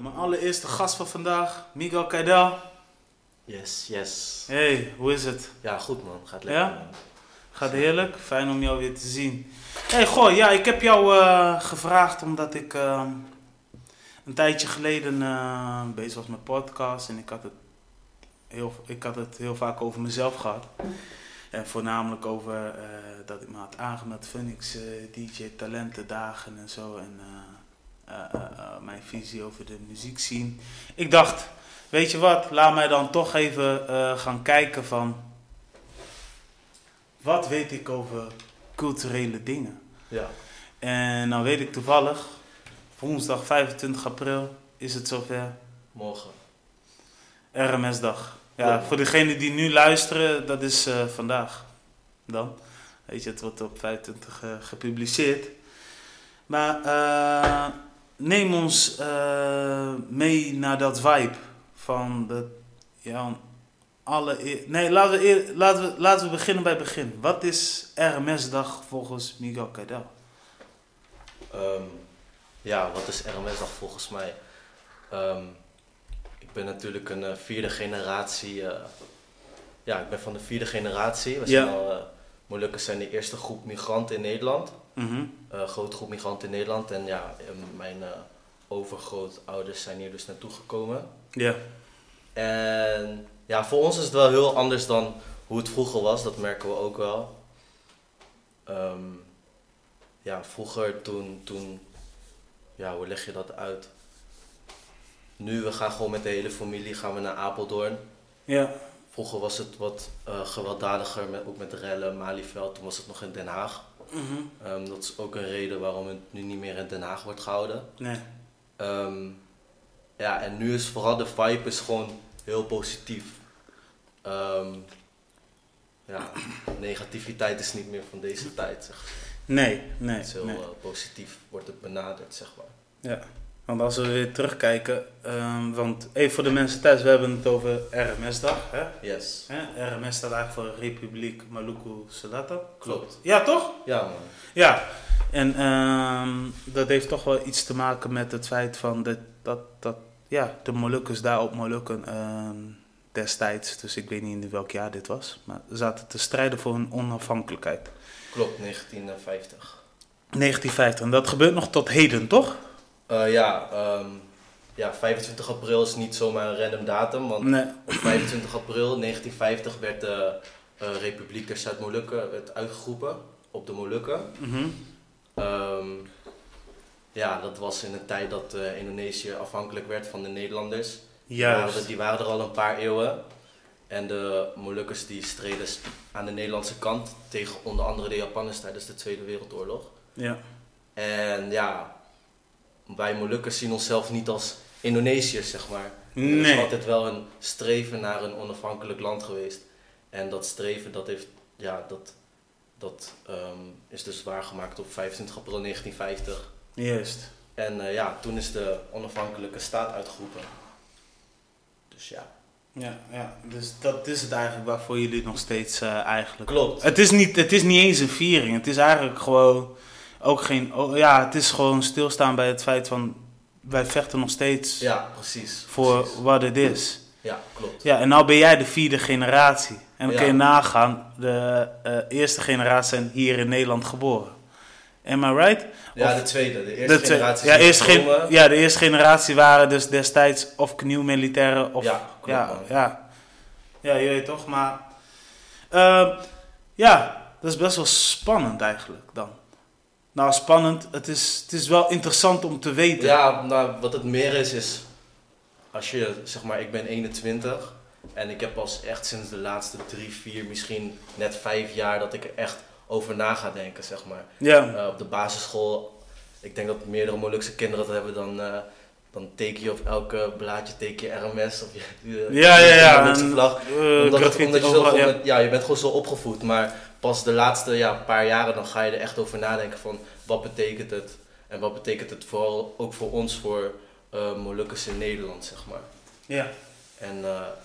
Mijn allereerste gast van vandaag, Miguel Kaydel. Yes. Hey, hoe is het? Ja, goed man. Gaat lekker Ja? man. Gaat heerlijk. Fijn om jou weer te zien. Hey, goh, ja, ik heb jou gevraagd omdat ik een tijdje geleden bezig was met podcast en ik had het heel vaak over mezelf gehad. En voornamelijk over dat ik me had aangemeld Phoenix DJ Talentendagen en zo. En mijn visie over de muziek zien. Ik dacht, weet je wat, laat mij dan toch even gaan kijken van... Wat weet ik over culturele dingen? Ja. En dan weet ik toevallig, woensdag 25 april is het zover. Morgen. RMS-dag. Ja, Ja. voor degenen die nu luisteren, dat is vandaag. Dan. Weet je, het wordt op 25 gepubliceerd. Maar neem ons mee naar dat vibe van de... Ja, laten we beginnen bij het begin. Wat is RMS-dag volgens Miguel Kaydel? Ja, wat is RMS-dag volgens mij? Ik ben natuurlijk een vierde generatie. Ik ben van de vierde generatie. Molukkers zijn de eerste groep migranten in Nederland. Grote groep migranten in Nederland. En ja, mijn overgrootouders zijn hier dus naartoe gekomen. Ja. En ja, voor ons is het wel heel anders dan hoe het vroeger was. Dat merken we ook wel. Vroeger toen hoe leg je dat uit? Nu, we gaan gewoon met de hele familie naar Apeldoorn. Ja. Vroeger was het wat gewelddadiger, ook met rellen, Malieveld. Toen was het nog in Den Haag. Dat is ook een reden waarom het nu niet meer in Den Haag wordt gehouden. Nee. En nu is vooral de vibe is gewoon heel positief. Negativiteit is niet meer van deze tijd, zeg maar. Nee. Het is heel positief, wordt het benaderd, zeg maar. Ja, want als we weer terugkijken, want even voor de mensen thuis, we hebben het over RMS-dag, hè? Yes. RMS staat eigenlijk voor Republiek Maluku Selatan. Klopt. Ja, toch? Ja, man. Ja, en dat heeft toch wel iets te maken met het feit van dat de Molukkers daar op Molukken destijds, dus ik weet niet in welk jaar dit was, maar zaten te strijden voor hun onafhankelijkheid. Klopt, 1950. 1950, en dat gebeurt nog tot heden, toch? 25 april is niet zomaar een random datum, want Nee. op 25 april 1950 werd de Republiek der Zuid-Molukken uitgeroepen op de Molukken. Dat was in de tijd dat Indonesië afhankelijk werd van de Nederlanders. Juist. Die waren er al een paar eeuwen. En de Molukkers die streden aan de Nederlandse kant tegen onder andere de Japanners tijdens de Tweede Wereldoorlog. Ja. En ja, wij Molukkers zien onszelf niet als Indonesiërs, zeg maar. Nee. Er is altijd wel een streven naar een onafhankelijk land geweest. En dat streven, dat is dus waargemaakt op 25 april 1950. Juist. En toen is de onafhankelijke staat uitgeroepen. Dus ja. Ja, dus dat is het eigenlijk waarvoor jullie nog steeds eigenlijk... Klopt. Het is niet eens een viering, het is eigenlijk gewoon ook geen... het is gewoon stilstaan bij het feit van, wij vechten nog steeds voor wat het is. Ja, klopt. Ja, en nou ben jij de vierde generatie. En dan kun je Ja. nagaan, de eerste generatie zijn hier in Nederland geboren. Am I right? Ja, de tweede. De eerste generatie is de eerste generatie waren dus destijds of knieuwmilitairen of... Ja, klopt, man. Ja, je weet toch, maar... dat is best wel spannend eigenlijk dan. Nou, spannend, het is wel interessant om te weten. Ja, nou, wat het meer is als je, zeg maar, ik ben 21 en ik heb pas echt sinds de laatste 3, 4, misschien net 5 jaar dat ik er echt over na ga denken, zeg maar. Ja. Op de basisschool, ik denk dat meerdere Molukse kinderen dat hebben, dan teken je op elke blaadje teken je RMS of je Molukse vlag. Omdat je bent gewoon zo opgevoed, maar pas de laatste paar jaren dan ga je er echt over nadenken van wat betekent het en wat betekent het vooral ook voor ons, voor Molukkers in Nederland, zeg maar. Ja. En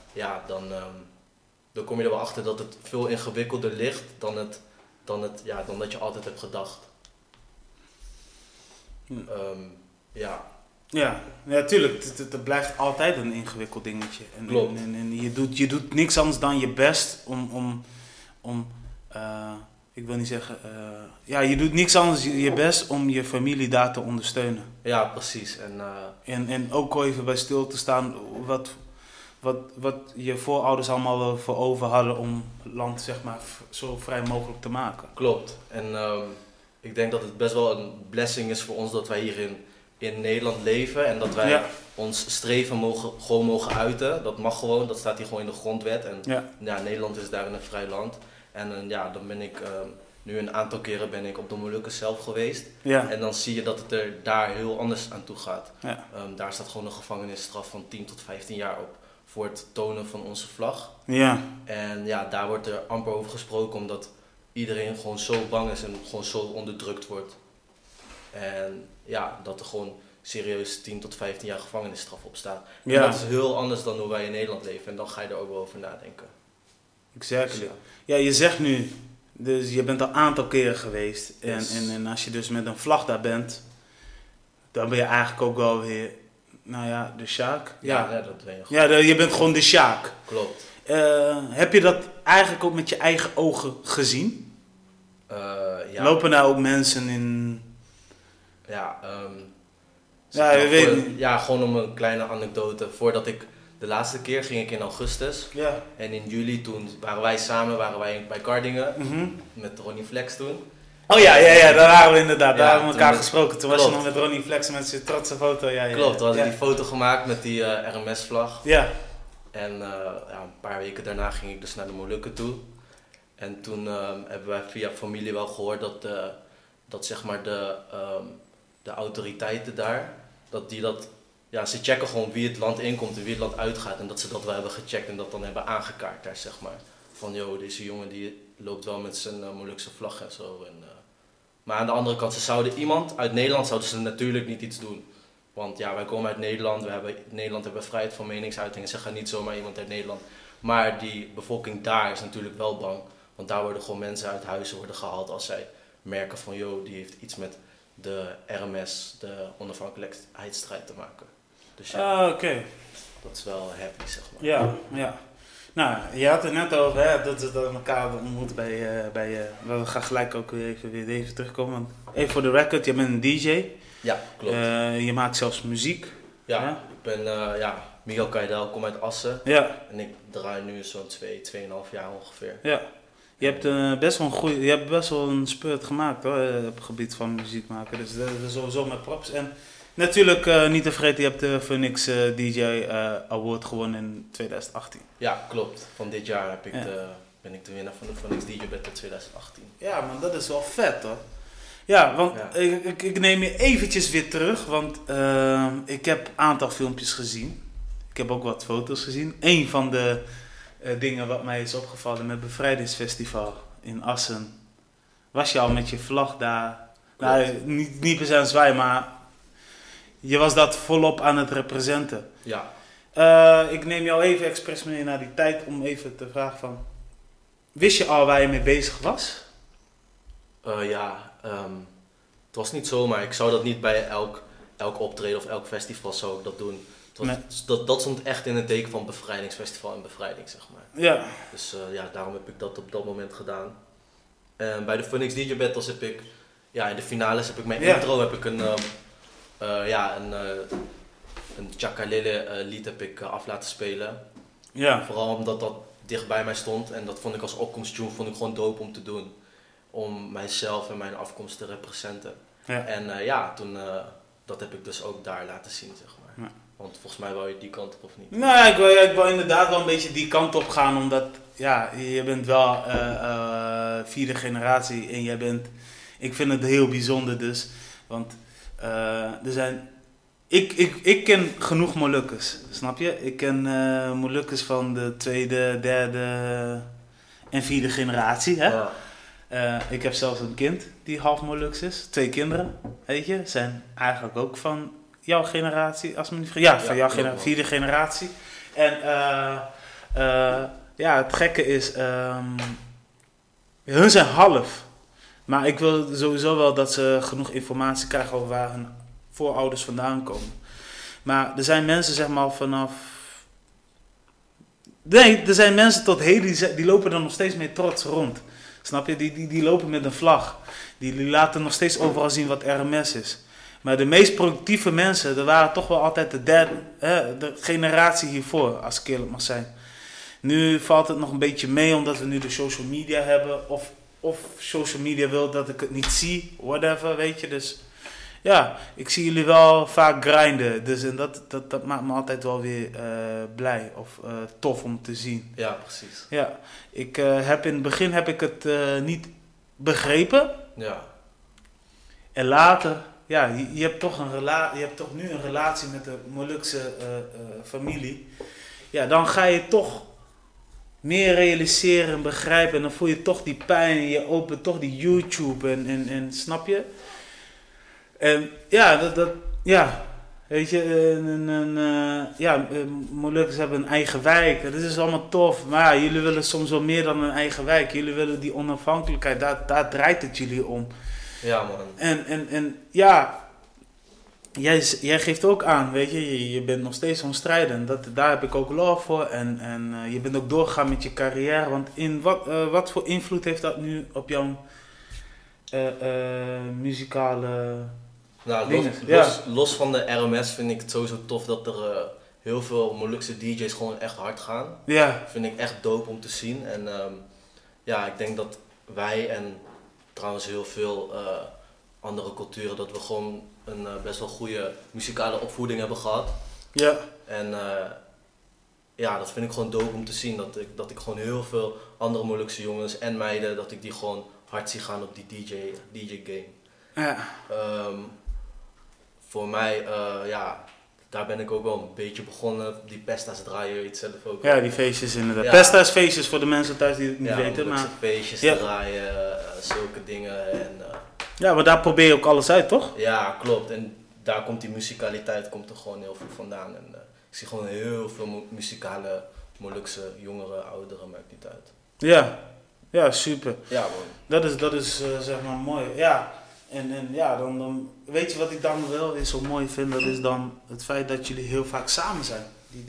dan kom je er wel achter dat het veel ingewikkelder ligt dan dat je altijd hebt gedacht. Ja, tuurlijk. Het blijft altijd een ingewikkeld dingetje. Klopt. En je doet niks anders dan je best om ik wil niet zeggen... je doet niks anders je best om je familie daar te ondersteunen. Ja, precies. En ook al even bij stil te staan wat je voorouders allemaal voor over hadden om het land zeg maar zo vrij mogelijk te maken. Klopt. En ik denk dat het best wel een blessing is voor ons dat wij hier in Nederland leven en dat wij ons streven mogen uiten. Dat mag gewoon, dat staat hier gewoon in de grondwet. En Nederland is daarin een vrij land. En dan ben ik nu een aantal keren ben ik op de Molukken zelf geweest. Ja. En dan zie je dat het er daar heel anders aan toe gaat. Ja. Daar staat gewoon een gevangenisstraf van 10 tot 15 jaar op voor het tonen van onze vlag. Ja. En daar wordt er amper over gesproken omdat iedereen gewoon zo bang is en gewoon zo onderdrukt wordt. En dat er gewoon serieus 10 tot 15 jaar gevangenisstraf op staat. Ja. En dat is heel anders dan hoe wij in Nederland leven en dan ga je er ook wel over nadenken. Exactly. Dus, ja, je zegt nu, dus je bent al een aantal keren geweest. En als je dus met een vlag daar bent, dan ben je eigenlijk ook wel weer, de Sjaak. Ja, dat ben je gewoon. Ja, je bent gewoon de Sjaak. Klopt. Heb je dat eigenlijk ook met je eigen ogen gezien? Lopen daar ook mensen in... Gewoon om een kleine anekdote. Voordat de laatste keer ging ik in augustus. Ja. En in juli toen waren wij samen bij Kardingen. Mm-hmm. Met Ronnie Flex toen. Oh ja, daar waren we inderdaad. Daar hebben we elkaar gesproken. Toen was je nog met Ronnie Flex met zijn trotse foto. Klopt, toen hadden we die foto gemaakt met die RMS-vlag. Ja. En een paar weken daarna ging ik dus naar de Molukken toe. En toen hebben wij via familie wel gehoord dat zeg maar de autoriteiten daar, ze checken gewoon wie het land inkomt en wie het land uitgaat. En dat ze dat wel hebben gecheckt en dat dan hebben aangekaart daar, zeg maar. Van, deze jongen die loopt wel met zijn Molukse vlag en zo. Maar aan de andere kant, iemand uit Nederland zouden ze natuurlijk niet iets doen. Want wij komen uit Nederland, in Nederland hebben we vrijheid van meningsuiting en ze gaan niet zomaar iemand uit Nederland. Maar die bevolking daar is natuurlijk wel bang. Want daar worden gewoon mensen uit huizen gehaald als zij merken van, die heeft iets met de RMS, de onafhankelijkheidsstrijd te maken. Dus dat is wel happy, zeg maar. Ja. Nou, je had het net over dat we elkaar ontmoet bij we gaan gelijk ook weer even terugkomen. Want even voor de record, je bent een DJ. Ja, klopt. Je maakt zelfs muziek. Ja, ik ben Miguel Kaidel, kom uit Assen. Ja. En ik draai nu zo'n 2,5 jaar ongeveer. Ja. Je hebt best wel een spurt gemaakt hoor, op het gebied van muziek maken. Dus dat is sowieso met props. En natuurlijk niet te vergeten, je hebt de Phoenix DJ Award gewonnen in 2018. Ja, klopt. Van dit jaar ben ik de winnaar van de Phoenix DJ Battle 2018. Ja man, dat is wel vet hoor. Ja, want ik neem je eventjes weer terug, want ik heb een aantal filmpjes gezien. Ik heb ook wat foto's gezien. Eén van de dingen wat mij is opgevallen met Bevrijdingsfestival in Assen. Was je al met je vlag daar? Nou, niet per se aan zwaai, maar je was dat volop aan het representen. Ja. Ik neem jou even expres mee naar die tijd om even te vragen van... Wist je al waar je mee bezig was? Het was niet zo, maar ik zou dat niet bij elk optreden of elk festival zou ik dat doen. Dat stond echt in het teken van bevrijdingsfestival en bevrijding, zeg maar. Ja. Dus daarom heb ik dat op dat moment gedaan. Bij de Phoenix DJ Battles heb ik, in de finales heb ik mijn intro, heb ik een Chakalele lied heb ik af laten spelen. Ja. Vooral omdat dat dicht bij mij stond en dat vond ik als opkomsttune gewoon dope om te doen. Om mijzelf en mijn afkomst te representen. Ja. En toen, dat heb ik dus ook daar laten zien, zeg maar. Ja. Want volgens mij wou je die kant op of niet? Nee, ik wil inderdaad wel een beetje die kant op gaan, omdat je bent wel vierde generatie en jij bent, ik vind het heel bijzonder dus, want er zijn, ik ken genoeg Molukkers, snap je? Ik ken Molukkers van de tweede, derde en vierde generatie, hè? Ja. Ik heb zelfs een kind die half Moluks is, 2 kinderen, weet je, zijn eigenlijk ook van jouw generatie, als me niet vergis. Ja, van jouw generatie, vierde generatie. En het gekke is, hun zijn half. Maar ik wil sowieso wel dat ze genoeg informatie krijgen over waar hun voorouders vandaan komen. Maar er zijn mensen zeg maar vanaf... Nee, er zijn mensen tot heden, die lopen er nog steeds mee trots rond. Snap je? Die lopen met een vlag. Die laten nog steeds overal zien wat RMS is. Maar de meest productieve mensen, dat waren toch wel altijd de generatie hiervoor, als ik eerlijk mag zijn. Nu valt het nog een beetje mee, omdat we nu de social media hebben. Of social media wil dat ik het niet zie, whatever, weet je. Dus ja, ik zie jullie wel vaak grinden. Dus en dat maakt me altijd wel weer blij of tof om te zien. Ja, precies. Ja, in het begin heb ik het niet begrepen. Ja. En later, ja, je hebt toch nu een relatie met de Molukse familie. Ja, dan ga je toch meer realiseren en begrijpen. En dan voel je toch die pijn en je opent toch die YouTube en snap je? En ja, ja, weet je, Molukkers hebben een eigen wijk. Dat is allemaal tof. Maar ja, jullie willen soms wel meer dan een eigen wijk. Jullie willen die onafhankelijkheid. Daar draait het jullie om. Ja, man. En ja, jij geeft ook aan, weet je bent nog steeds zo'n strijder. En daar heb ik ook love voor. En je bent ook doorgegaan met je carrière. Want wat voor invloed heeft dat nu op jouw muzikale... Nou, los van de RMS vind ik het sowieso tof dat er heel veel Molukse DJ's gewoon echt hard gaan. Ja. Vind ik echt dope om te zien. En ja, ik denk dat wij en trouwens heel veel andere culturen, dat we gewoon een best wel goede muzikale opvoeding hebben gehad. Ja. En ja, dat vind ik gewoon dope om te zien. Dat ik gewoon heel veel andere Molukse jongens en meiden, dat ik die gewoon hard zie gaan op die DJ game. Ja. Voor mij, ja, daar ben ik ook wel een beetje begonnen. Die Pesta's draaien, weet je zelf ook. Ja, die feestjes inderdaad. Ja. Pesta's feestjes voor de mensen thuis die het niet weten. Maar feestjes draaien, zulke dingen. En, ja, maar daar probeer je ook alles uit, toch? Ja, klopt. En daar komt die musicaliteit er gewoon heel veel vandaan. En ik zie gewoon heel veel muzikale Molukse jongeren, ouderen, maakt niet uit. Ja, super. Ja, man. Dat is zeg maar mooi. Ja. En ja, dan weet je wat ik dan wel weer zo mooi vind, dat is dan het feit dat jullie heel vaak samen zijn.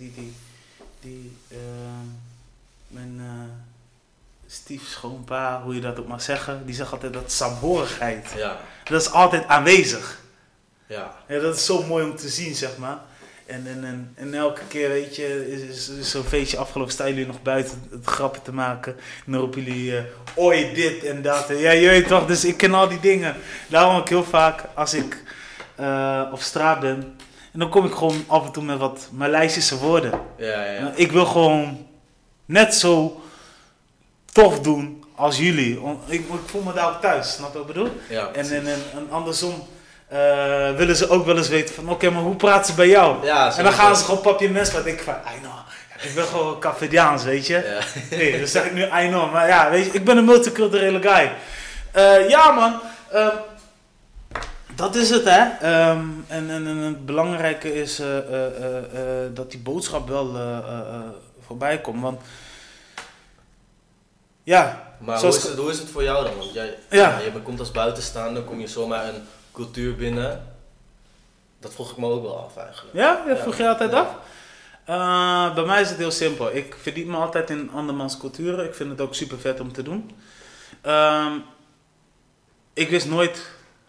Mijn stiefschoonpa, hoe je dat ook mag zeggen, die zegt altijd dat saamhorigheid. Ja. Dat is altijd aanwezig. Ja. Ja, dat is zo mooi om te zien, zeg maar. En elke keer, weet je, is zo'n feestje afgelopen, staan jullie nog buiten het grappen te maken. En dan roepen jullie, oi dit en dat. Ja, je weet toch, dus ik ken al die dingen. Daarom ook heel vaak, als ik op straat ben, en dan kom ik gewoon af en toe met wat Maleisische woorden. Ja. Ik wil gewoon net zo tof doen als jullie. Ik voel me daar ook thuis, snap je wat ik bedoel? Ja, en andersom. Willen ze ook wel eens weten van oké, maar hoe praten ze bij jou? Ja, en dan gaan ze gewoon papje mes, maar denk ik van, ik ben gewoon Cafediaans, weet je? Ja. Nee, dan zeg ik nu I know, maar ja, weet je, ik ben een multiculturele guy. Ja man, dat is het hè. En het belangrijke is dat die boodschap wel voorbij komt, want ja. Maar hoe is het voor jou dan? Want je komt als buitenstaander, kom je zomaar een cultuur binnen. Dat vroeg ik me ook wel af eigenlijk. Ja? Dat vroeg je altijd af? Bij mij is het heel simpel. Ik verdiep me altijd in andermans culturen. Ik vind het ook super vet om te doen. Ik wist nooit...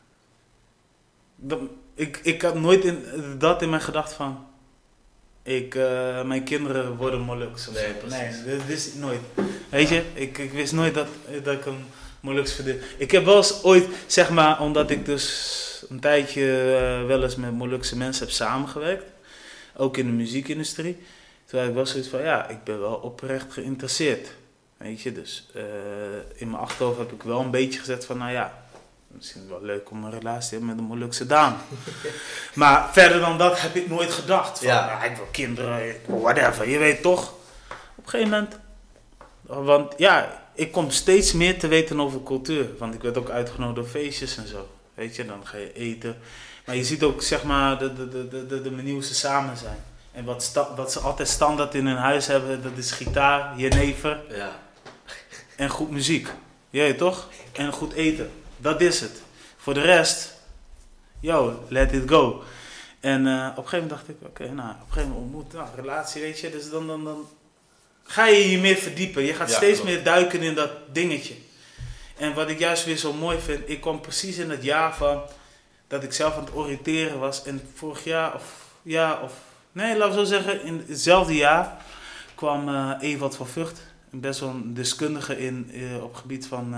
Ik had nooit dat in mijn gedachten van... mijn kinderen worden Moluks. Nee, precies. Nee, dat wist ik nooit. Weet je, ik wist nooit dat ik een Moluks verdien. Ik heb wel eens ooit, zeg maar, omdat ik dus een tijdje wel eens met Molukse mensen heb samengewerkt. Ook in de muziekindustrie. Toen had ik wel zoiets van, ja, ik ben wel oprecht geïnteresseerd. Weet je, dus in mijn achterhoofd heb ik wel een beetje gezet van, nou ja, misschien wel leuk om een relatie te hebben met een Molukse dame. Maar verder dan dat heb ik nooit gedacht. Van, ja, ik wil kinderen, whatever. Je weet toch, op een gegeven moment. Want ja, ik kom steeds meer te weten over cultuur. Want ik werd ook uitgenodigd door feestjes en zo. Weet je, dan ga je eten. Maar je ziet ook, zeg maar, de manier hoe ze samen zijn. En wat ze altijd standaard in hun huis hebben, dat is gitaar, jenever. Ja. En goed muziek. Je weet toch? En goed eten. Dat is het. Voor de rest, yo, let it go. En op een gegeven moment dacht ik, oké, op een gegeven moment ontmoet, relatie, weet je. Dus dan ga je meer verdiepen. Je gaat steeds meer duiken in dat dingetje. En wat ik juist weer zo mooi vind, ik kwam precies in het jaar van dat ik zelf aan het oriënteren was. En vorig jaar, laten we zo zeggen, in hetzelfde jaar kwam Ewald van Vught, best wel een deskundige op het gebied van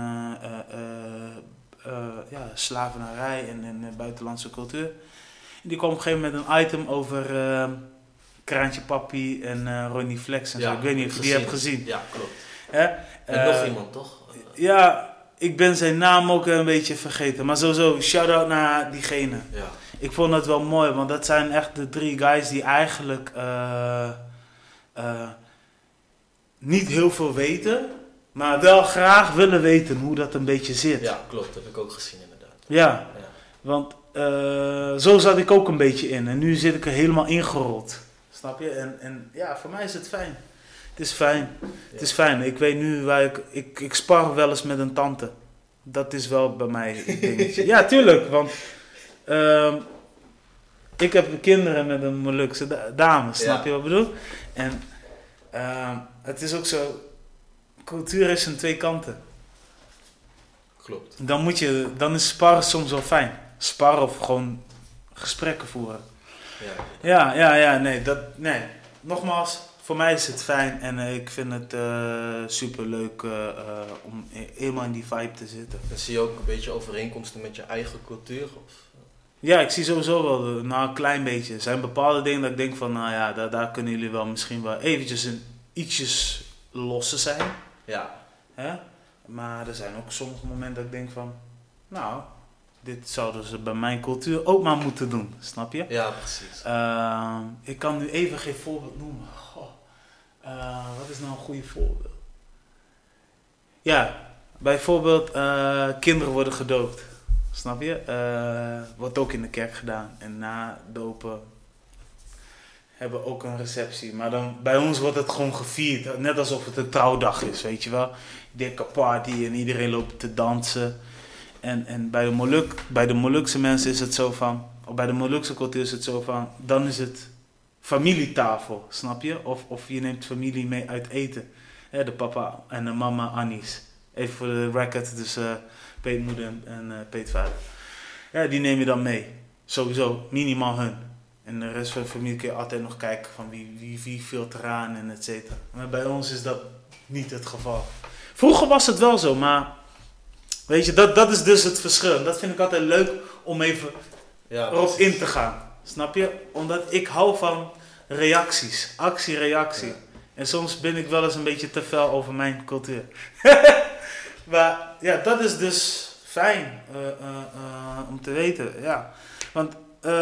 slavernij en buitenlandse cultuur. En die kwam op een gegeven moment een item over Kraantje Papi en Ronnie Flex en zo. Ik weet niet of je die hebt gezien. Ja, klopt. En nog iemand, toch? Ja, ik ben zijn naam ook een beetje vergeten. Maar sowieso, shout-out naar diegene. Ja. Ik vond het wel mooi, want dat zijn echt de 3 guys die eigenlijk niet heel veel weten, maar wel graag willen weten hoe dat een beetje zit. Ja, klopt. Dat heb ik ook gezien inderdaad. Ja. Want zo zat ik ook een beetje in. En nu zit ik er helemaal ingerold. Snap je? En ja, voor mij is het fijn. Het is fijn. Ja. Het is fijn. Ik weet nu waar ik spar wel eens met een tante. Dat is wel bij mij een dingetje. Ja, tuurlijk. Want ik heb kinderen met een Molukse dame. Snap je wat ik bedoel? En het is ook zo. Cultuur is aan 2 kanten. Klopt. Dan is sparren soms wel fijn. Sparren of gewoon gesprekken voeren. Nee. Nogmaals, voor mij is het fijn en ik vind het super leuk om helemaal in die vibe te zitten. En zie je ook een beetje overeenkomsten met je eigen cultuur? Of? Ja, ik zie sowieso wel, een klein beetje. Er zijn bepaalde dingen dat ik denk van, daar kunnen jullie wel misschien wel eventjes ietsjes losser zijn. Ja. Hè? Maar er zijn ook sommige momenten dat ik denk van, dit zouden ze bij mijn cultuur ook maar moeten doen, snap je? Ja, precies. Ik kan nu even geen voorbeeld noemen. Wat is nou een goede voorbeeld? Ja, bijvoorbeeld kinderen worden gedoopt, snap je? Wordt ook in de kerk gedaan. En na dopen hebben we ook een receptie. Maar dan, bij ons wordt het gewoon gevierd, net alsof het een trouwdag is, weet je wel? Dikke party en iedereen loopt te dansen. En bij de Molukse mensen is het zo van, of bij de Molukse cultuur is het zo van, dan is het familietafel, snap je? Of je neemt familie mee uit eten. De papa en de mama Annies. Even voor de record, dus peetmoeder en peetvader. Ja, die neem je dan mee. Sowieso, minimaal hun. En de rest van de familie kun je altijd nog kijken van wie vult eraan en et cetera. Maar bij ons is dat niet het geval. Vroeger was het wel zo, maar weet je, dat is dus het verschil. Dat vind ik altijd leuk om even erop in te gaan. Snap je? Omdat ik hou van reacties. Actie, reactie. Ja. En soms ben ik wel eens een beetje te fel over mijn cultuur. Maar ja, dat is dus fijn om te weten. Ja. Want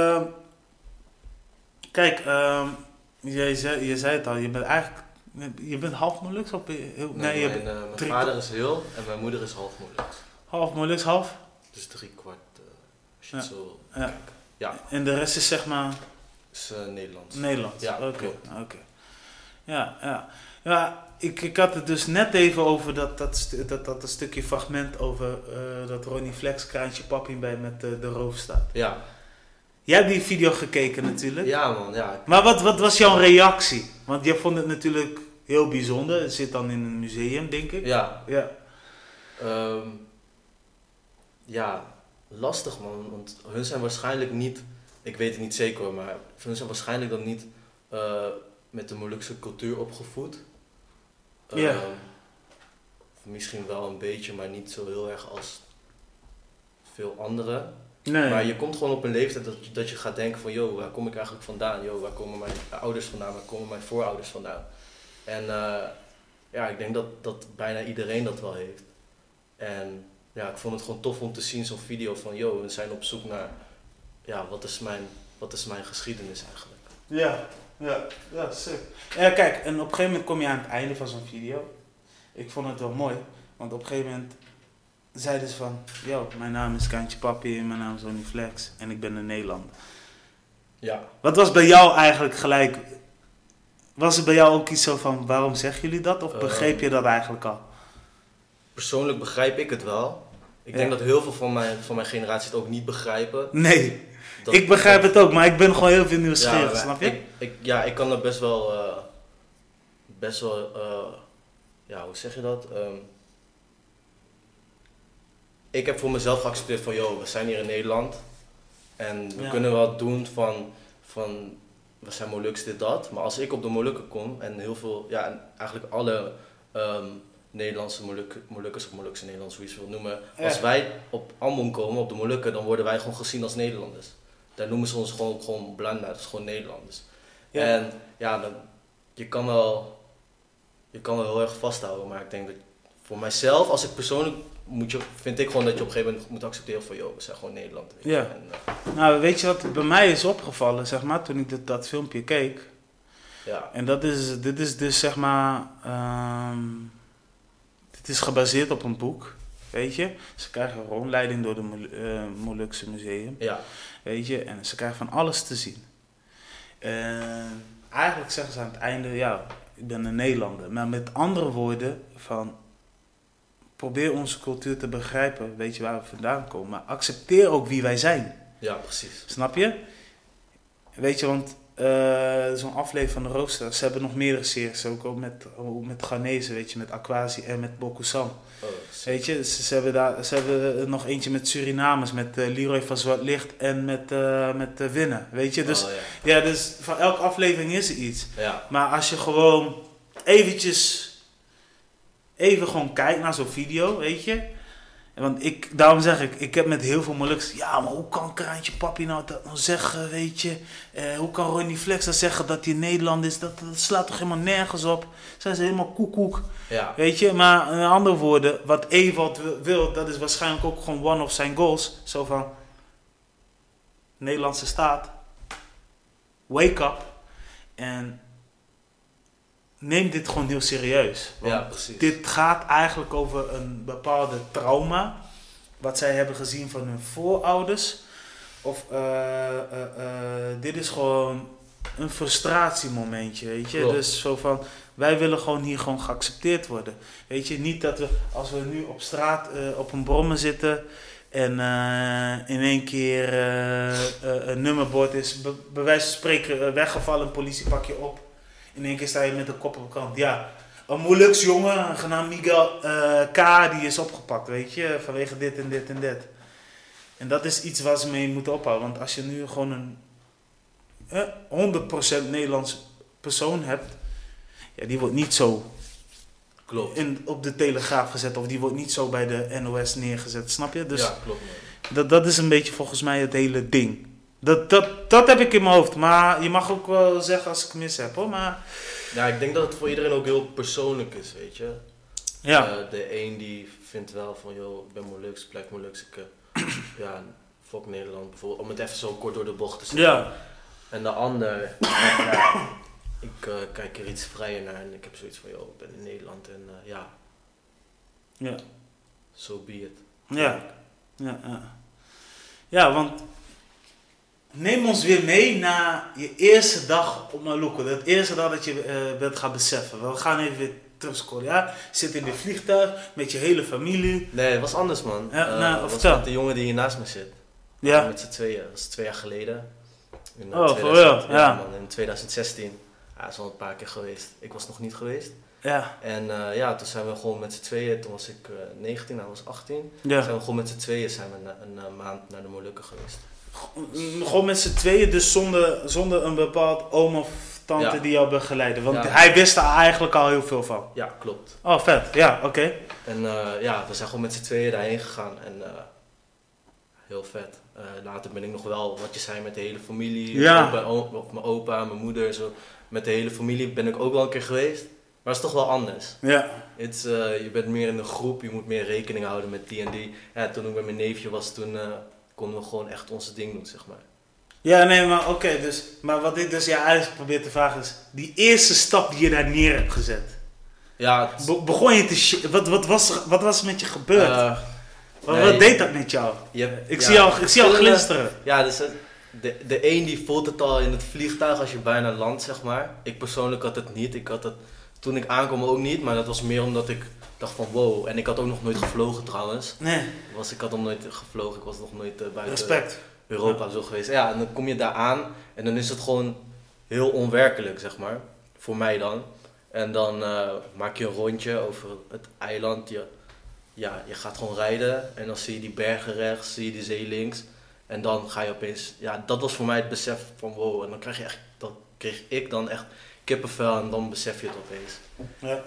kijk, je zei het al, je bent half Moluks? Mijn vader is heel en mijn moeder is half Moluks. Half Moluks, half? Dus 3/4, als je het zo kijkt. Ja. En de rest is zeg maar? Is Nederlands. Nederlands, ja, oké. Ja, ik had het dus net even over dat stukje fragment over dat Ronnie Flex Kraantje Papi met de roof staat. Ja. Jij hebt die video gekeken natuurlijk. Ja man, ja. Maar wat was jouw reactie? Want je vond het natuurlijk heel bijzonder. Het zit dan in een museum, denk ik. Ja. Ja, lastig man. Want hun zijn waarschijnlijk niet, ik weet het niet zeker hoor, maar hun zijn waarschijnlijk dan niet met de Molukse cultuur opgevoed. Misschien wel een beetje, maar niet zo heel erg als veel anderen. Nee. Maar je komt gewoon op een leeftijd dat je gaat denken van, yo, waar kom ik eigenlijk vandaan? Yo, waar komen mijn ouders vandaan? Waar komen mijn voorouders vandaan? En ik denk dat bijna iedereen dat wel heeft. En ja, ik vond het gewoon tof om te zien, zo'n video van, yo, we zijn op zoek naar, wat is mijn geschiedenis eigenlijk? Ja, sick. Kijk, en op een gegeven moment kom je aan het einde van zo'n video. Ik vond het wel mooi, want op een gegeven moment zeiden ze van, yo, mijn naam is Kraantje Papi en mijn naam is Ronnie Flex en ik ben een Nederlander. Ja. Wat was bij jou eigenlijk gelijk? Was er bij jou ook iets zo van, waarom zeggen jullie dat? Of begreep je dat eigenlijk al? Persoonlijk begrijp ik het wel. Ik denk dat heel veel van mijn generatie het ook niet begrijpen. Nee. Ik begrijp het ook, maar ik ben gewoon heel veel nieuwsgierig, snap je? Ik kan er best wel, hoe zeg je dat? Ik heb voor mezelf geaccepteerd van, we zijn hier in Nederland en we kunnen wat doen van we zijn Moluks dit dat, maar als ik op de Molukken kom en heel veel, en eigenlijk alle Nederlandse Molukkers of Molukse Nederlands, hoe je ze wil noemen, als wij op Ambon komen, op de Molukken, dan worden wij gewoon gezien als Nederlanders. Daar noemen ze ons gewoon Blanda, dat is gewoon Nederlanders. Ja. En je kan wel heel erg vasthouden, maar ik denk dat voor mijzelf, als ik persoonlijk vind ik gewoon dat je op een gegeven moment moet accepteren van, we zijn gewoon Nederland. Weet je. Nou, weet je wat bij mij is opgevallen, zeg maar, toen ik dat filmpje keek? Ja. En dit is dus, zeg maar, dit is gebaseerd op een boek, weet je. Ze krijgen rondleiding door de Molukse Museum, weet je. En ze krijgen van alles te zien. Eigenlijk zeggen ze aan het einde, ik ben een Nederlander. Maar met andere woorden van, probeer onze cultuur te begrijpen, weet je waar we vandaan komen. Maar accepteer ook wie wij zijn. Ja, precies. Snap je? Weet je, want zo'n aflevering van de Rooster, ze hebben nog meerdere series, ook met Ghanese, weet je, met Aquasi en met Bokusan. Weet je, ze hebben nog eentje met Surinamers, met Leroy van Zwart Licht en met Winnen, weet je. Dus dus van elke aflevering is er iets. Ja. Maar als je gewoon even gewoon kijkt naar zo'n video, weet je. Want daarom zeg ik heb met heel veel Moluks, maar hoe kan Kraantje Papi nou dat nou zeggen, weet je. Hoe kan Ronnie Flex dat zeggen dat hij Nederland is, dat slaat toch helemaal nergens op. Zijn ze helemaal koekoek, weet je. Maar in andere woorden, wat Ewald wil, dat is waarschijnlijk ook gewoon one of zijn goals. Zo van, Nederlandse staat, wake up en neem dit gewoon heel serieus. Want precies. Dit gaat eigenlijk over een bepaalde trauma, wat zij hebben gezien van hun voorouders. Of dit is gewoon een frustratiemomentje, weet je. Klopt. Dus zo van, wij willen gewoon hier gewoon geaccepteerd worden. Weet je, niet dat we, als we nu op straat op een brommer zitten en in één keer een nummerbord is, bij wijze van spreken, weggevallen, een politie pak je op. In één keer sta je met de kop op de krant. Ja, een Moluks jongen, genaamd Miguel K, die is opgepakt, weet je, vanwege dit en dit en dit. En dat is iets waar ze mee moeten ophouden. Want als je nu gewoon een 100% Nederlands persoon hebt, die wordt niet zo op de Telegraaf gezet. Of die wordt niet zo bij de NOS neergezet, snap je? Dus klopt. Dat is een beetje volgens mij het hele ding. Dat heb ik in mijn hoofd, maar je mag ook wel zeggen als ik mis heb, hoor. Maar ja, ik denk dat het voor iedereen ook heel persoonlijk is, weet je. Ja. De een die vindt wel van, ik ben Moluks, plek Moluks, fuck Nederland bijvoorbeeld, om het even zo kort door de bocht te zetten. Ja. En de ander, ik kijk er iets vrijer naar en ik heb zoiets van, ik ben in Nederland en so be it. Ja, want neem ons weer mee naar je eerste dag op Maluku. Dat eerste dag dat je bent gaan beseffen. We gaan even weer terugscrollen, ja? Je zit in dit vliegtuig met je hele familie. Nee, het was anders, man. Het was met de jongen die hier naast me zit. Ja. Met z'n tweeën. Dat was 2 jaar geleden. Voor real? Ja. Man, in 2016. Dat is al een paar keer geweest. Ik was nog niet geweest. Ja. En toen zijn we gewoon met z'n tweeën, toen was ik 19, hij was 18. Zijn we gewoon met z'n tweeën een maand naar de Molukken geweest. Gewoon met z'n tweeën, dus zonder een bepaald oom of tante die jou begeleiden. Want hij wist er eigenlijk al heel veel van. Ja, klopt. Oh, vet. Ja, oké. En we zijn gewoon met z'n tweeën daarheen gegaan. En heel vet. Later ben ik nog wel, wat je zei, met de hele familie. Ja. Mijn opa, mijn moeder, zo. Met de hele familie ben ik ook wel een keer geweest. Maar het is toch wel anders. Ja. Je bent meer in een groep, je moet meer rekening houden met die en die. Ja, toen ik bij mijn neefje was, toen konden we gewoon echt onze ding doen, zeg maar. Ja, nee, maar oké, dus, maar wat ik dus eigenlijk probeer te vragen is, die eerste stap die je daar neer hebt gezet. Ja. Begon je te wat was er met je gebeurd? Wat deed dat met jou? Ik zie jou glinsteren. Ja, dus de een die voelt het al in het vliegtuig als je bijna landt, zeg maar. Ik persoonlijk had het niet. Ik had het toen ik aankwam ook niet, maar dat was meer omdat ik dacht van wow. En ik had ook nog nooit gevlogen trouwens. Nee. Ik had nog nooit gevlogen, ik was nog nooit buiten. Respect. Europa zo geweest. Ja, en dan kom je daar aan en dan is het gewoon heel onwerkelijk, zeg maar. Voor mij dan. En dan maak je een rondje over het eiland. Je gaat gewoon rijden en dan zie je die bergen rechts, zie je die zee links. En dan ga je opeens, dat was voor mij het besef van wow. En dan kreeg ik dan echt kippenvel en dan besef je het opeens. Ja.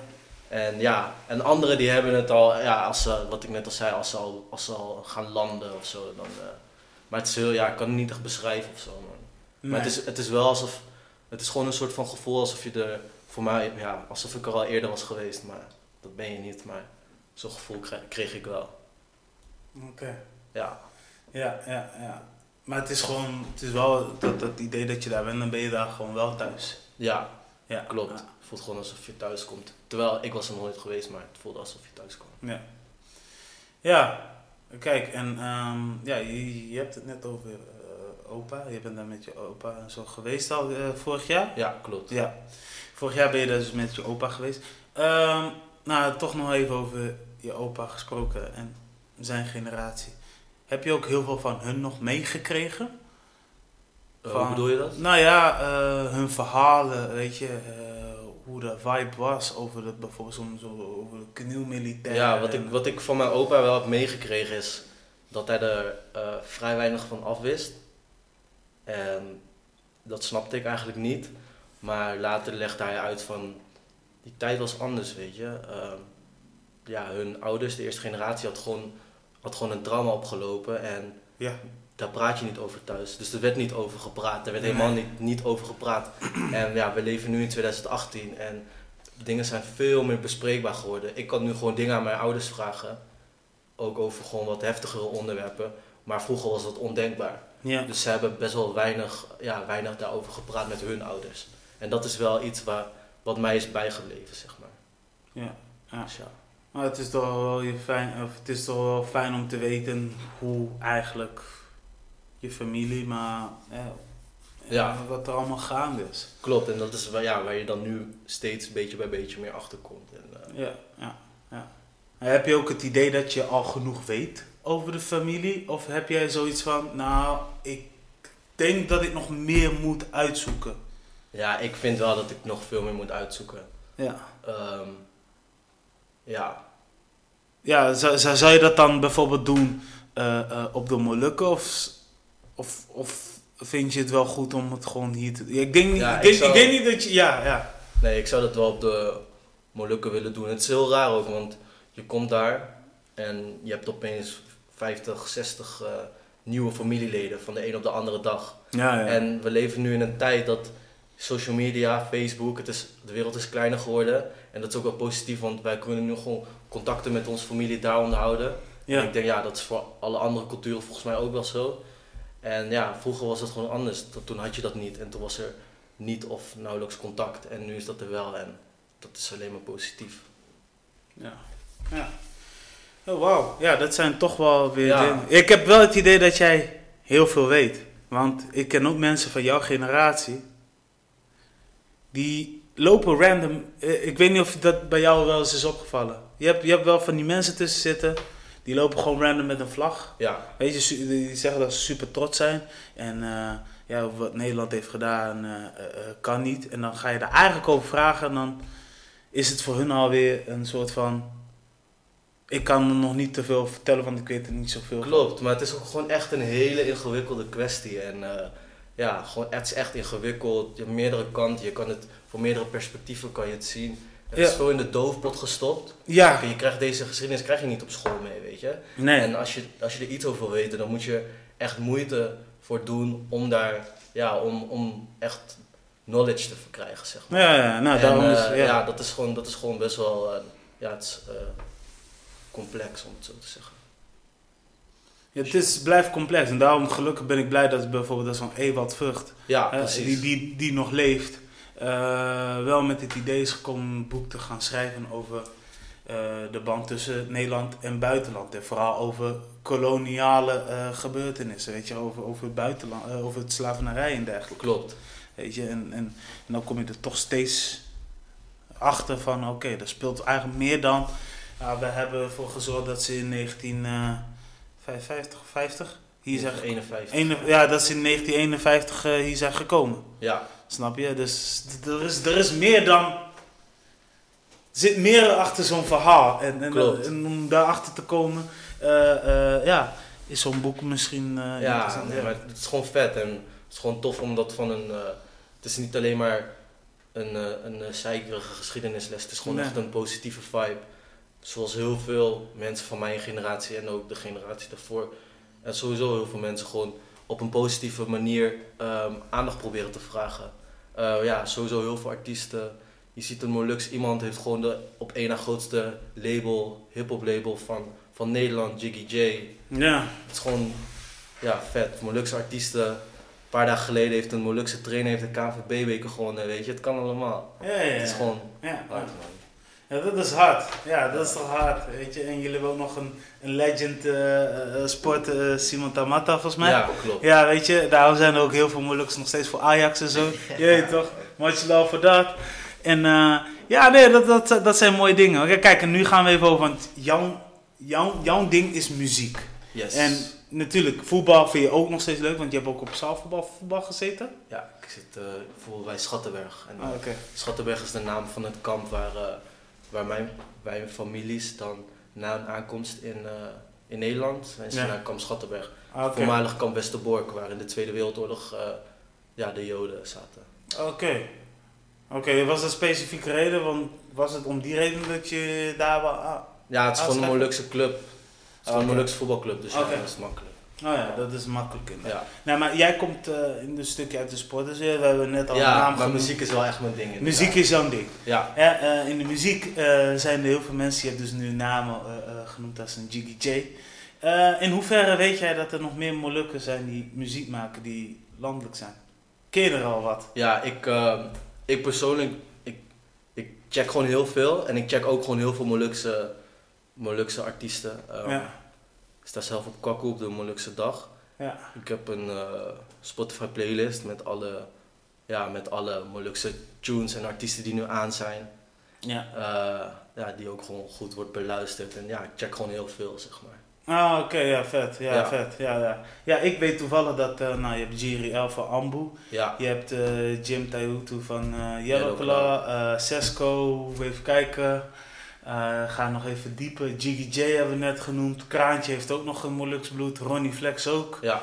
En anderen die hebben het al, als ze, wat ik net al zei, als ze al gaan landen of zo. Dan, maar het is heel, ik kan het niet echt beschrijven of zo, man. Nee. Maar het is wel alsof, het is gewoon een soort van gevoel alsof je er, voor mij, alsof ik er al eerder was geweest. Maar dat ben je niet, maar zo'n gevoel kreeg ik wel. Oké. Ja. Ja. Maar het is gewoon, het is wel dat idee dat je daar bent, dan ben je daar gewoon wel thuis. Ja, klopt. Het voelt gewoon alsof je thuis komt. Terwijl ik was er nooit geweest, maar het voelde alsof je thuis kwam. Ja, kijk, en je hebt het net over opa. Je bent daar met je opa zo geweest al vorig jaar? Ja, klopt. Ja, vorig jaar ben je dus met je opa geweest. Toch nog even over je opa gesproken en zijn generatie. Heb je ook heel veel van hun nog meegekregen? Hoe bedoel je dat? Hun verhalen, weet je, hoe de vibe was over bijvoorbeeld over de knielmilitair. Ja, wat ik van mijn opa wel heb meegekregen is dat hij er vrij weinig van afwist. En dat snapte ik eigenlijk niet. Maar later legde hij uit van, die tijd was anders, weet je. Hun ouders, de eerste generatie, had gewoon een trauma opgelopen en daar praat je niet over thuis. Dus er werd niet over gepraat, er werd helemaal niet over gepraat. En we leven nu in 2018 en dingen zijn veel meer bespreekbaar geworden. Ik kan nu gewoon dingen aan mijn ouders vragen, ook over gewoon wat heftigere onderwerpen. Maar vroeger was dat ondenkbaar. Ja. Dus ze hebben best wel weinig daarover gepraat met hun ouders. En dat is wel iets wat mij is bijgebleven, zeg maar. Ja. Dus maar het is toch wel fijn om te weten hoe eigenlijk je familie, wat er allemaal gaande is. Klopt, en dat is waar je dan nu steeds beetje bij beetje meer achterkomt. Ja. Heb je ook het idee dat je al genoeg weet over de familie? Of heb jij zoiets van, ik denk dat ik nog meer moet uitzoeken? Ja, ik vind wel dat ik nog veel meer moet uitzoeken. Ja. Ja, zou je dat dan bijvoorbeeld doen op de Molukken of vind je het wel goed om het gewoon hier te doen? Ik denk niet dat je... Ja. Nee, ik zou dat wel op de Molukken willen doen. Het is heel raar ook, want je komt daar en je hebt opeens 50, 60 nieuwe familieleden van de een op de andere dag. Ja. En we leven nu in een tijd dat social media, Facebook, de wereld is kleiner geworden. En dat is ook wel positief, want wij kunnen nu gewoon contacten met onze familie daar onderhouden. Ja. En ik denk, dat is voor alle andere culturen volgens mij ook wel zo. En vroeger was het gewoon anders. Toen had je dat niet en toen was er niet of nauwelijks contact. En nu is dat er wel en dat is alleen maar positief. Ja. Oh, wauw. Ja, dat zijn toch wel weer dingen. Ik heb wel het idee dat jij heel veel weet. Want ik ken ook mensen van jouw generatie die lopen random. Ik weet niet of dat bij jou wel eens is opgevallen. Je hebt wel van die mensen tussen zitten. Die lopen gewoon random met een vlag. Ja. Weet je, die zeggen dat ze super trots zijn. En wat Nederland heeft gedaan kan niet. En dan ga je daar eigenlijk over vragen. En dan is het voor hun alweer een soort van... Ik kan er nog niet te veel vertellen, want ik weet er niet zoveel van. Klopt, maar het is ook gewoon echt een hele ingewikkelde kwestie. En het is echt ingewikkeld. Je hebt meerdere kanten, je kan het voor meerdere perspectieven kan je het zien. Het is zo in de doofpot gestopt. Ja. Je krijgt deze geschiedenis krijg je niet op school mee, weet je. Nee. En als je er iets over wil weten, dan moet je echt moeite voor doen om daar, om echt knowledge te verkrijgen, zeg maar. Ja, dat is gewoon best wel, het is complex om het zo te zeggen. Ja, het blijft complex en daarom gelukkig ben ik blij dat bijvoorbeeld zo'n Ewald Vught, die nog leeft, wel met het idee is gekomen om een boek te gaan schrijven over de band tussen Nederland en buitenland. En vooral over koloniale gebeurtenissen, weet je, over het buitenland, over het slavernij en dergelijke. Klopt. Weet je, en dan kom je er toch steeds achter van, oké, dat speelt eigenlijk meer dan... we hebben ervoor gezorgd dat ze in 1955 of 50 hier zijn 1951. Ja, dat is in 1951 hier zijn gekomen. Ja. Snap je? Dus er is meer dan... Er zit meer achter zo'n verhaal. En om daarachter te komen, is zo'n boek misschien interessant. Nee, maar het is gewoon vet en het is gewoon tof omdat van een... het is niet alleen maar een zeikerige geschiedenisles, het is gewoon echt een positieve vibe. Zoals heel veel mensen van mijn generatie en ook de generatie daarvoor. En sowieso heel veel mensen gewoon op een positieve manier aandacht proberen te vragen. Sowieso heel veel artiesten. Je ziet een Molux, iemand heeft gewoon de op één na grootste label, hip-hop label van Nederland, Jiggy J. Ja. Het is gewoon vet. Molukse artiesten. Een paar dagen geleden heeft een Molukse trainer de KNVB-beker gewonnen, weet je. Het kan allemaal. Ja. Het is gewoon hard, man. Ja, dat is hard. Ja, dat is toch hard, weet je. En jullie hebben ook nog een legend sport, Simon Tamata, volgens mij. Ja, klopt. Ja, weet je, daar zijn er ook heel veel Molux nog steeds voor Ajax en zo. Je weet toch, much love voor dat. En dat zijn mooie dingen. Oké, kijk, en nu gaan we even over, want jouw ding is muziek. Yes. En natuurlijk, voetbal vind je ook nog steeds leuk, want je hebt ook op zaalvoetbal gezeten. Ja, ik zit bijvoorbeeld bij Schattenberg. En, Okay. Schattenberg is de naam van het kamp waar mijn families dan na een aankomst in Nederland zijn ze naar kamp Schattenberg. Okay. Voormalig kamp Westerbork, waar in de Tweede Wereldoorlog de Joden zaten. Oké, was er een specifieke reden? Want was het om die reden dat je daar wel... Ja, het is gewoon een Molukse club. Het is gewoon een Molukse voetbalclub, dus dat is makkelijk. Oh ja, dat is makkelijk. Ja. Nou, maar jij komt in een stukje uit de sport, dus we hebben net al een naam maar genoemd. muziek is wel echt mijn ding. Muziek is jouw ding. Ja. In de muziek zijn er heel veel mensen, je hebt dus nu namen genoemd als een Jiggy J. In hoeverre weet jij dat er nog meer Molukken zijn die muziek maken, die landelijk zijn? Ken je er al wat? Ja, ik persoonlijk, ik check gewoon heel veel en ik check ook gewoon heel veel Molukse artiesten. Ik sta zelf op Kakku op de Molukse dag. Ja. Ik heb een Spotify playlist met alle Molukse tunes en artiesten die nu aan zijn. Ja. Die ook gewoon goed wordt beluisterd en ik check gewoon heel veel, zeg maar. Oké, ja, vet. Vet. Ja, ik weet toevallig dat je hebt Jiri El van Ambu. Ja. Je hebt Jim Taihutu van Yellowclaw, Sesco, even kijken. Ga nog even dieper. Jiggy J hebben we net genoemd. Kraantje heeft ook nog een Molux bloed. Ronnie Flex ook. Ja.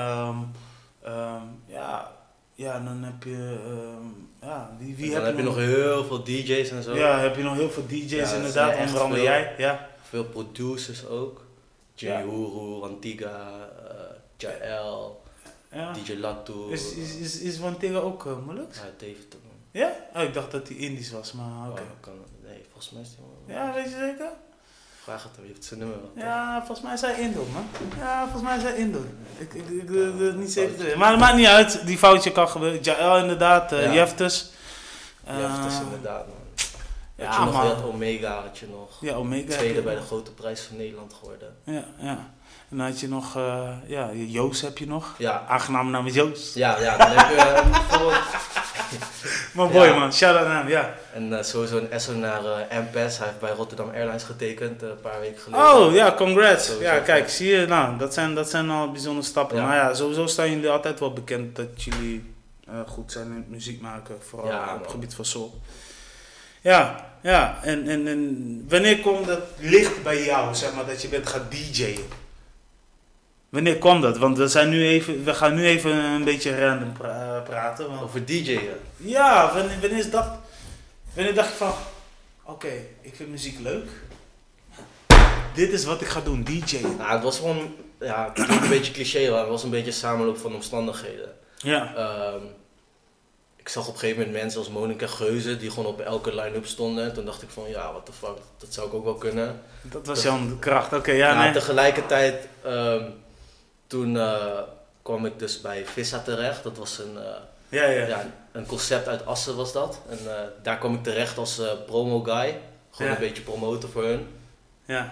Dan heb je... Dan heb je nog heel veel DJ's en zo. Ja, heb je nog heel veel DJ's inderdaad. Onder andere jij. Ja. Veel producers ook. Jimmy Huru, Antigua, Jael, DJ Latu. Is Wantiga ook Molux? Ja, David ook. Ja? Oh, ik dacht dat hij Indisch was, maar oké. Nee, volgens mij is hij wel... Ja, weet je zeker? Vraag het hem, je hebt zijn nummer wel. Ja, volgens mij is hij Indo, man. Ja, volgens mij is hij Indo. Ik niet zeker. Maar het maakt niet uit, die foutje kan gebeuren. Jael inderdaad, Jeftes. Jeftes inderdaad, man. Je had Omega had je nog. Ja, Omega. Tweede bij de Grote Prijs van Nederland geworden. Ja. En dan had je nog, Joost heb je nog. Ja. Aangenaam naam is Joost. Ja, dan heb je bijvoorbeeld... Maar boy man, shout-out naar hem, ja. En sowieso een esso naar MPS. Hij heeft bij Rotterdam Airlines getekend een paar weken geleden. Oh ja, congrats. Sowieso. Ja, kijk, zie je, dat zijn al bijzondere stappen. Ja. Maar ja, sowieso staan jullie altijd wel bekend dat jullie goed zijn in het muziek maken. Vooral op het gebied van soul. Ja. En wanneer komt dat licht bij jou, zeg maar, dat je bent gaan DJ'en? Wanneer kwam dat? Want we gaan nu even een beetje random praten. Want... Over DJ'en? Ja, wanneer is dat? Wanneer dacht je van, oké, ik vind muziek leuk. Dit is wat ik ga doen, DJ'en. Nou, het was gewoon, het klinkt een beetje cliché, maar het was een beetje een samenloop van omstandigheden. Ja. Ik zag op een gegeven moment mensen als Monica Geuze die gewoon op elke line-up stonden. En toen dacht ik van, what the fuck, dat zou ik ook wel kunnen. Dat was jouw kracht, oké. Tegelijkertijd... Toen kwam ik dus bij Vissa terecht. Dat was een concept uit Assen was dat. En daar kwam ik terecht als promo guy. Gewoon een beetje promoten voor hun. Ja.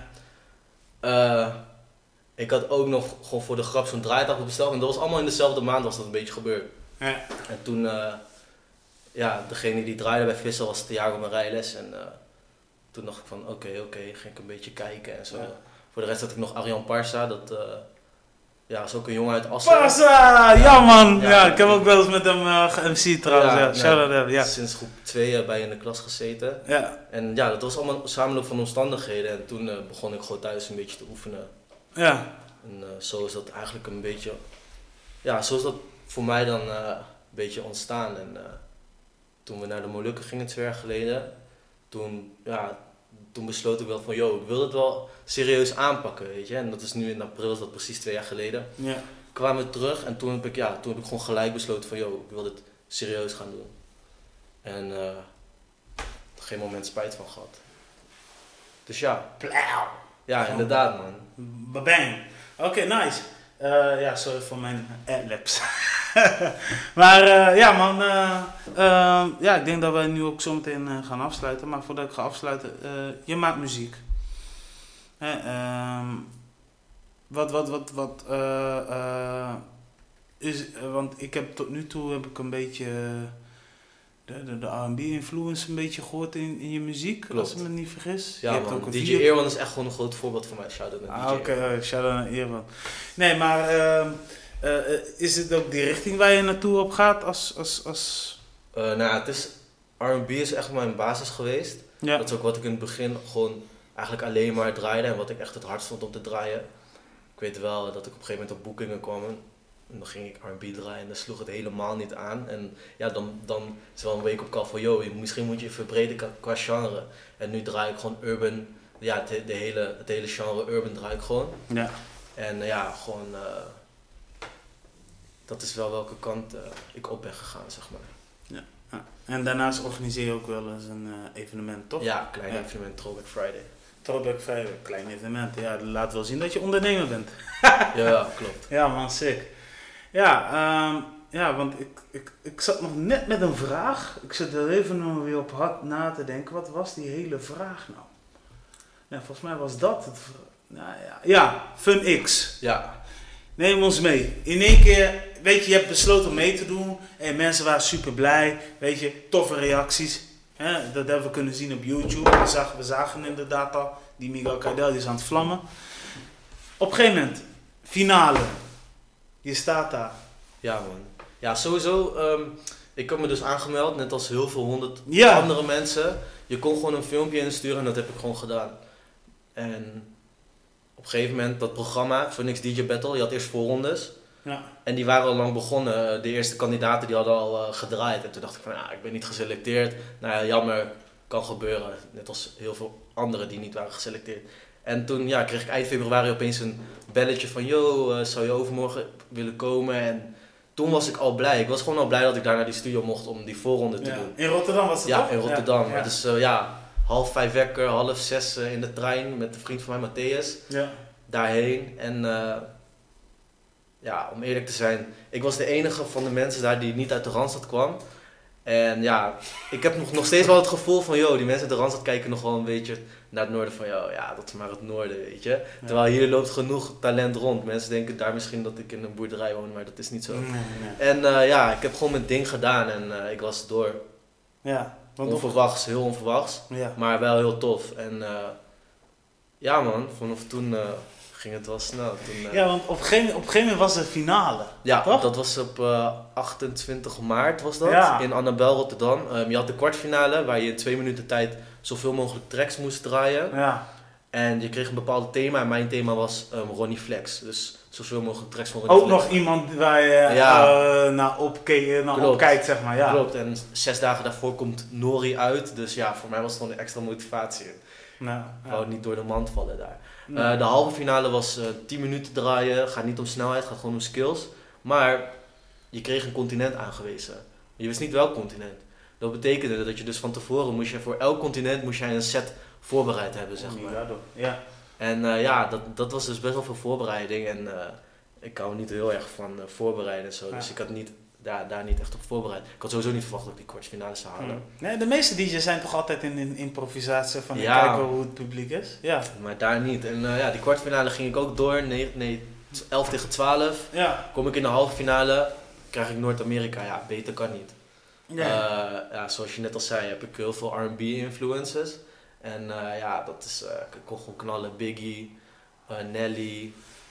Ik had ook nog gewoon voor de grap zo'n draaitafel besteld. En dat was allemaal in dezelfde maand was dat een beetje gebeurd. Ja. En toen, degene die draaide bij Vissa was Thiago Marijles. En toen dacht ik van oké, ging ik een beetje kijken en zo. Ja. Voor de rest had ik nog Arjan Parsa. Ja, is ook een jongen uit Assen. Passa! Ja man! Ja, ik heb ook wel eens met hem ge-MC trouwens. Ja. Sinds groep 2 bij in de klas gezeten. Ja. En ja, dat was allemaal samenloop van omstandigheden. En toen begon ik gewoon thuis een beetje te oefenen. Ja. En zo is dat eigenlijk een beetje... Ja, zo is dat voor mij dan een beetje ontstaan. En toen we naar de Molukken gingen 2 jaar geleden... Toen besloot ik wel van, ik wil het wel serieus aanpakken, weet je. En dat is nu in april, is dat precies 2 jaar geleden. Ja. Kwamen we terug en toen heb ik gewoon gelijk besloten van, ik wil dit serieus gaan doen. En geen moment spijt van gehad. Dus ja. Plauw. Ja, inderdaad man. Babang. Oké, nice. Sorry voor mijn adlibs. Maar ja man, ik denk dat we nu ook zo meteen gaan afsluiten. Maar voordat ik ga afsluiten, je maakt muziek. Want ik heb tot nu toe een beetje de R&B influence een beetje gehoord in je muziek. Klopt. Als ik me niet vergis. Ja man, ook DJ Earwan is echt gewoon een groot voorbeeld voor mij. Shout-out naar DJ Oké, shout-out naar Earwan. Nee, maar is het ook die richting waar je naartoe op gaat het is... R&B is echt mijn basis geweest. Ja. Dat is ook wat ik in het begin gewoon eigenlijk alleen maar draaide en wat ik echt het hardst vond om te draaien. Ik weet wel dat ik op een gegeven moment op boekingen kwam en dan ging ik R&B draaien en dan sloeg het helemaal niet aan. En ja, dan is wel een wake-up call van misschien moet je verbreden qua genre. En nu draai ik gewoon urban, ja, het hele genre urban draai ik gewoon. Ja. En gewoon... dat is wel welke kant ik op ben gegaan, zeg maar. Ja. En daarnaast organiseer je ook wel eens een evenement, toch? Ja, klein evenement, Throwback Friday. Throwback Friday, klein evenement. Ja, dat laat wel zien dat je ondernemer bent. Ja, klopt. Ja man, sick. Ja, want ik zat nog net met een vraag. Ik zit er even nog weer op hard na te denken. Wat was die hele vraag nou? Ja, volgens mij was dat het. FunX. Ja. Neem ons mee. In één keer, weet je hebt besloten om mee te doen. En mensen waren super blij. Weet je, toffe reacties. Dat hebben we kunnen zien op YouTube. We zagen inderdaad al, die Miguel Kaydel die is aan het vlammen. Op een gegeven moment, finale. Je staat daar. Ja man. Ja, sowieso. Ik heb me dus aangemeld, net als heel veel 100 andere mensen. Je kon gewoon een filmpje insturen en dat heb ik gewoon gedaan. En op een gegeven moment, dat programma, Funix DJ Battle, je had eerst voorrondes. Ja. En die waren al lang begonnen. De eerste kandidaten die hadden al gedraaid. En toen dacht ik van, ik ben niet geselecteerd. Nou ja, jammer, kan gebeuren. Net als heel veel anderen die niet waren geselecteerd. En toen kreeg ik eind februari opeens een belletje van, zou je overmorgen willen komen? En toen was ik al blij. Ik was gewoon al blij dat ik daar naar die studio mocht om die voorronde te doen. In Rotterdam was het toch? Ja, in Rotterdam. Ja. Dus 4:30 wekker, 5:30 in de trein met een vriend van mij, Matthäus. Ja. Daarheen. En om eerlijk te zijn, ik was de enige van de mensen daar die niet uit de Randstad kwam. En ik heb nog steeds wel het gevoel van, die mensen uit de Randstad kijken nog wel een beetje naar het noorden van, dat is maar het noorden, weet je. Ja. Terwijl hier loopt genoeg talent rond. Mensen denken daar misschien dat ik in een boerderij woon, maar dat is niet zo. Nee. En ik heb gewoon mijn ding gedaan en ik was door. Ja. Onverwachts, heel onverwachts, maar wel heel tof. En man, vanaf toen ging het wel snel. Want op een gegeven moment was de finale. Ja, toch? Dat was op 28 maart was dat, in Annabel, Rotterdam. Je had de kwartfinale waar je in 2 minuten tijd zoveel mogelijk tracks moest draaien. Ja. En je kreeg een bepaald thema en mijn thema was Ronnie Flex. Dus zoveel mogelijk tracks van Ronnie Flex. Ook nog iemand waar je naar opkijkt, zeg maar. Ja. Klopt, en 6 dagen daarvoor komt Nori uit. Dus voor mij was het gewoon een extra motivatie. Ik wou niet door de mand vallen daar. Nee. De halve finale was 10 minuten draaien. Gaat niet om snelheid, gaat gewoon om skills. Maar je kreeg een continent aangewezen. Je wist niet welk continent. Dat betekende dat je dus van tevoren voor elk continent moest jij een set voorbereid hebben, zeg maar. Ja. En dat was dus best wel veel voorbereiding. En ik hou niet heel erg van voorbereiden en zo. Ja. Dus ik had daar niet echt op voorbereid. Ik had sowieso niet verwacht dat ik die kwartfinale zou halen. Nee, de meeste DJ's zijn toch altijd in improvisatie van kijken hoe het publiek is. Ja. Maar daar niet. En die kwartfinale ging ik ook door. 11-12. Ja. Kom ik in de halve finale, krijg ik Noord-Amerika. Ja, beter kan niet. Ja. Zoals je net al zei, heb ik heel veel R&B influences. En dat is, ik kon gewoon knallen. Biggie, Nelly,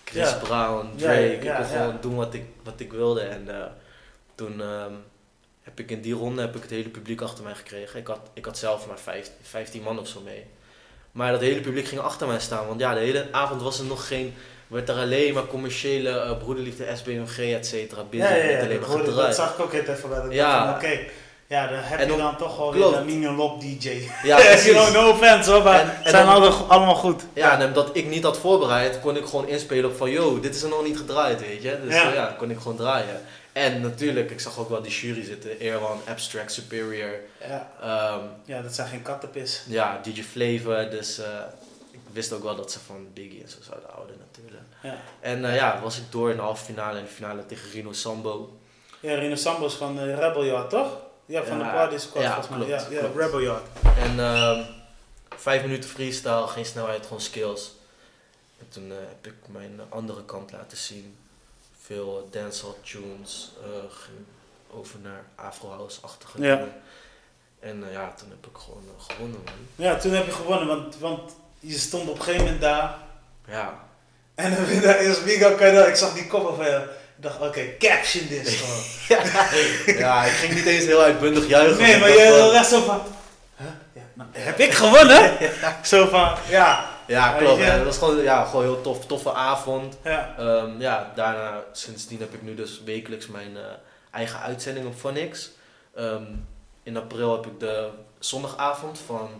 Chris Brown, Drake. Ik kon gewoon doen wat ik wilde. En toen heb ik in die ronde het hele publiek achter mij gekregen. Ik had zelf maar 15 man of zo mee. Maar dat hele publiek ging achter mij staan. Want ja, de hele avond was er nog geen... werd er alleen maar commerciële broederliefde, SBMG, et cetera. Dat zag ik ook even bij de oké. Ja, dan heb je dan toch wel een Minion Lop DJ. Ja, no offense hoor, maar het zijn allemaal goed. Ja, en omdat ik niet had voorbereid, kon ik gewoon inspelen op van, yo, dit is er nog niet gedraaid, weet je. Dus ja, kon ik gewoon draaien. En natuurlijk, ik zag ook wel die jury zitten, Airwan, Abstract, Superior. Ja, dat zijn geen kattenpis. Ja, DJ Flavor, dus ik wist ook wel dat ze van Biggie en zo zouden houden natuurlijk. Ja. En was ik door in de halve finale en de finale tegen Rino Sambo. Ja, Rino Sambo is van Rebel Yard, toch? Ja, van de Party Squad volgens mij. Klopt. Rebel Yard. En 5 minuten freestyle, geen snelheid, gewoon skills. En toen heb ik mijn andere kant laten zien. Veel dancehall tunes, ging over naar Afro House-achtige dingen. En toen heb ik gewoon gewonnen, man. Ja, toen heb je gewonnen, want je stond op een gegeven moment daar. Ja. En dan vind ik eerst Miguel, ik zag die kop van je. Ik dacht, oké, caption dit gewoon. Ja, ik ging niet eens heel uitbundig juichen. Nee, maar jij was echt zo van... Huh? Ja, nou, heb ik gewonnen? Zo van, ja. Ja, klopt. Het was gewoon heel toffe avond. Ja. Daarna, sindsdien heb ik nu dus wekelijks mijn eigen uitzending op Phonix. In april heb ik de zondagavond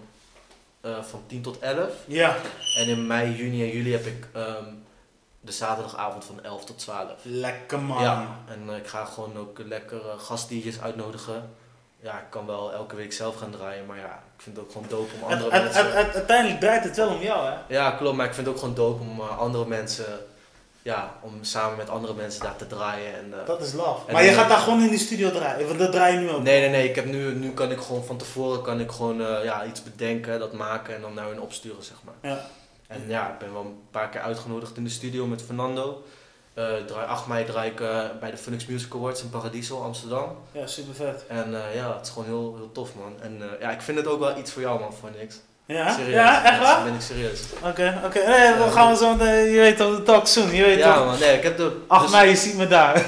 van 10 tot 11. Ja. En in mei, juni en juli heb ik de zaterdagavond van 11 tot 12. Lekker man. Ja, en ik ga gewoon ook lekker gast-DJ's uitnodigen. Ja, ik kan wel elke week zelf gaan draaien, maar ja, ik vind het ook gewoon dope om andere mensen... Uiteindelijk draait het wel om jou, hè? Ja, klopt, maar ik vind het ook gewoon dope om andere mensen... Ja, om samen met andere mensen daar te draaien. En, dat is love. Maar je gaat daar gewoon in die studio draaien, want dat draai je nu ook? Nee, ik heb nu kan ik gewoon van tevoren iets bedenken, dat maken en dan naar hun opsturen, zeg maar. Ja. En ja, ik ben wel een paar keer uitgenodigd in de studio met Fernando. 8 mei draai ik bij de Phoenix Music Awards in Paradiso, Amsterdam. Ja, super vet. En het is gewoon heel, heel tof, man. En ik vind het ook wel iets voor jou, man, Phoenix. Ja? Serieus. Ja, echt waar? Ben ik serieus. Oké. Nee, dan gaan we zo, je weet toch, de talk soon. Je weet toch? Man, nee, ik heb de... 8 mei, je ziet me daar.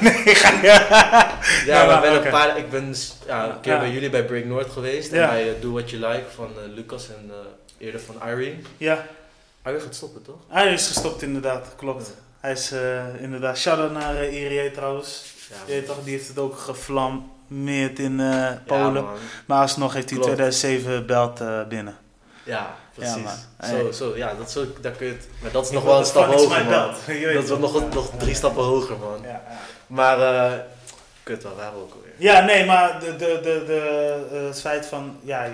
Ik ben een keer bij jullie bij Break North geweest. En bij Do What You Like van Lucas en eerder van Irene. Ja. Irene gaat stoppen, toch? Hij is gestopt, inderdaad, klopt. Ja. Hij is inderdaad, shout-out naar Irie trouwens. Ja, je weet toch, die heeft het ook geflammeerd in Polen. Ja, maar alsnog heeft hij 2007 belt binnen. Ja, precies. Ja, daar kun je het... Maar dat is nog wel een stap hoger, man. Dat is nog 3 stappen hoger, man. Ja. Maar, kut, waar waren we ook alweer? Ja, nee, maar het feit van,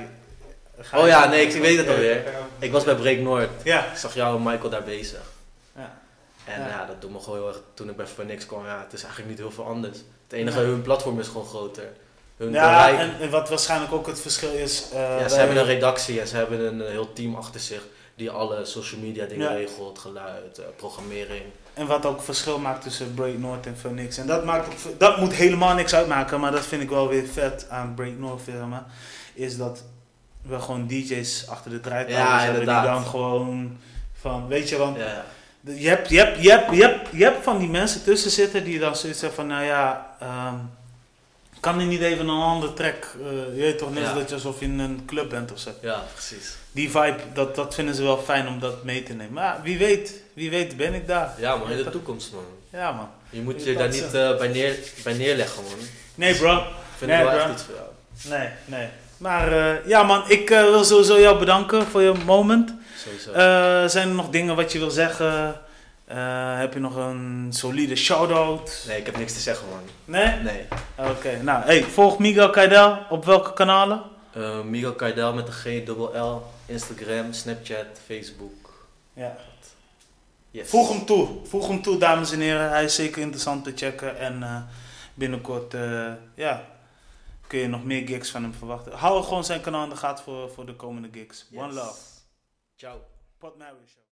ik weet het alweer. Ik was bij Break North. Ja. Ik zag jou en Michael daar bezig. Ja. En dat doet me gewoon heel erg, toen ik bij Phoenix kwam, het is eigenlijk niet heel veel anders. Het enige, hun platform is gewoon groter. En wat waarschijnlijk ook het verschil is... ze hebben een redactie en ze hebben een heel team achter zich die alle social media dingen regelt, geluid, programmering. En wat ook verschil maakt tussen Break North en Phoenix. En dat moet helemaal niks uitmaken, maar dat vind ik wel weer vet aan Break North filmen. Is dat we gewoon DJ's achter de draaitafel hebben die dan gewoon van, weet je, want... Ja. Je hebt van die mensen tussen zitten die dan zoiets zeggen van, kan er niet even een andere track, je weet toch net dat je alsof je in een club bent of zo. Ja, precies. Die vibe, dat vinden ze wel fijn om dat mee te nemen. Maar wie weet ben ik daar. Ja man, in de toekomst man. Ja man. Je moet je daar niet bij neerleggen man. Nee bro. Ik vind het wel echt iets voor jou. Nee. Maar man, ik wil sowieso jou bedanken voor je moment. Sowieso. Zijn er nog dingen wat je wil zeggen? Heb je nog een solide shout-out? Nee, ik heb niks te zeggen man. Nee? Nee. Oké. Volg Miguel Kaidel op welke kanalen? Miguel Kaidel met een G-L-L, Instagram, Snapchat, Facebook. Ja. Yes. Voeg hem toe dames en heren. Hij is zeker interessant te checken en binnenkort kun je nog meer gigs van hem verwachten. Hou gewoon zijn kanaal in de gaten voor de komende gigs. Yes. One love. Ciao. Pot Mary Show.